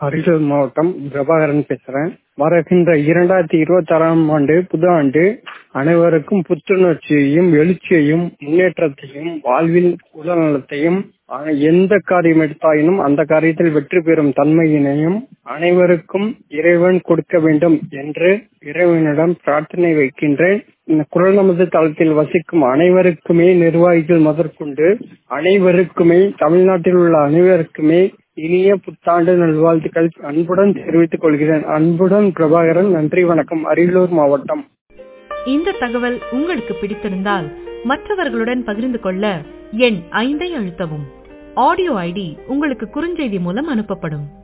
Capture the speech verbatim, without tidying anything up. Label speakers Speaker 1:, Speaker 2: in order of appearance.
Speaker 1: அரியலூர் மாவட்டம் பிரபாகரன் பேசுறேன். வருகின்ற இரண்டாயிரத்தி இருபத்தி ஆறாம் ஆண்டு புது ஆண்டு அனைவருக்கும் புத்துணர்ச்சியையும் எழுச்சியையும் முன்னேற்றத்தையும் வாழ்வில் உடல்நலத்தையும் எந்த காரியம் எடுத்தாயினும் அந்த காரியத்தில் வெற்றி பெறும் தன்மையினையும் அனைவருக்கும் இறைவன் கொடுக்க வேண்டும் என்று இறைவனிடம் பிரார்த்தனை வைக்கின்றேன். இந்த குரல் நமது தளத்தில் வசிக்கும் அனைவருக்குமே, நிர்வாகிகள் முதற்கொண்டு அனைவருக்குமே, தமிழ்நாட்டில் உள்ள அனைவருக்குமே இனிய புத்தாண்டு நல்வாழ்த்துக்கள் அன்புடன் தெரிவித்துக் கொள்கிறேன். அன்புடன் பிரபாகரன். நன்றி, வணக்கம். அரியலூர் மாவட்டம்.
Speaker 2: இந்த தகவல் உங்களுக்கு பிடித்திருந்தால் மற்றவர்களுடன் பகிர்ந்து கொள்ள எண் ஐந்தை அழுத்தவும். ஆடியோ ஐடி உங்களுக்கு குறுஞ்செய்தி மூலம் அனுப்பப்படும்.